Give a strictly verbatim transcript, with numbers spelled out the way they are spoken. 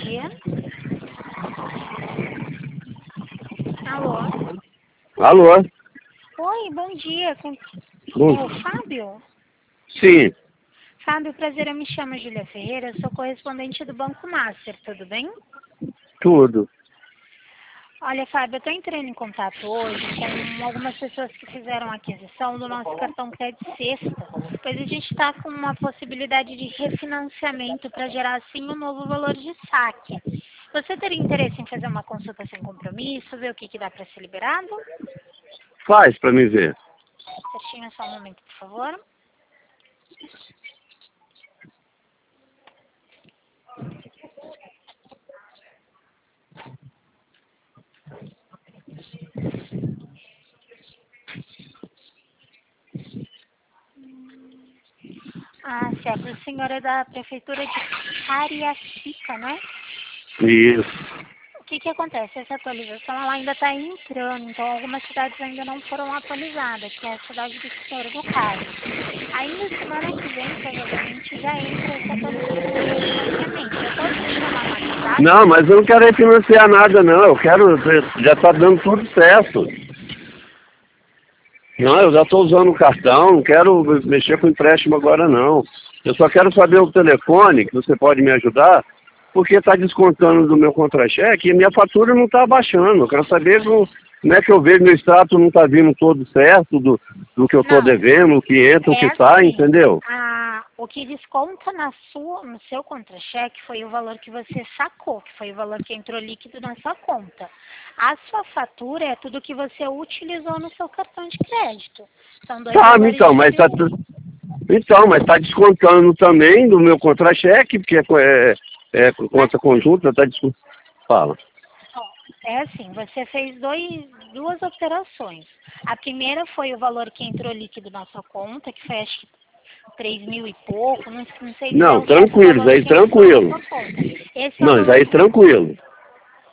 dia. Alô? Alô? Oi, bom dia. Com Bom. o Fábio? Sim, Fábio, prazer, eu me chamo Júlia Ferreira, eu sou correspondente do Banco Master, tudo bem? tudo. Olha, Fábio, eu estou entrando em contato hoje com algumas pessoas que fizeram a aquisição do nosso cartão Crédito Sexta, pois a gente está com uma possibilidade de refinanciamento para gerar, assim, um novo valor de saque. Você teria interesse em fazer uma consulta sem compromisso, ver o que, que dá para ser liberado? Faz pra me ver. Certinho, só um momento, por favor. Ah, certo. O senhor é da prefeitura de Cariacica, né? Isso. O que que acontece? Essa atualização ela ainda está entrando, então algumas cidades ainda não foram atualizadas, que é a cidade do senhor do Carlos. Ainda semana que vem, provavelmente, já entra essa atualização de refinanciamento. Eu posso te chamar no WhatsApp? Não, mas eu não quero refinanciar nada, não. Eu quero... Já tá dando tudo certo. Não, eu já estou usando o cartão, não quero mexer com empréstimo agora, não. Eu só quero saber o telefone, que você pode me ajudar, porque está descontando do meu contra-cheque e minha fatura não está abaixando. Eu quero saber como, como é que eu vejo meu extrato não está vindo todo certo do, do que eu estou Não, devendo, o que entra, o é que sai, assim, entendeu? a, o que desconta na sua, no seu contra-cheque foi o valor que você sacou, que foi o valor que entrou líquido na sua conta. A sua fatura é tudo que você utilizou no seu cartão de crédito. São dois Tá, valores então, mas tá, diferentes. tu- então, mas está descontando também do meu contra-cheque, porque é, co- é, é conta conjunta, está descontando. Fala. Ó, é assim, você fez dois, duas operações. A primeira foi o valor que entrou líquido na sua conta, que foi acho que três mil e pouco, não, não sei dizer Não, o certo tranquilo, isso valor aí que entrou na tranquilo. sua conta. Esse é o Não, isso valor aí que você... tranquilo.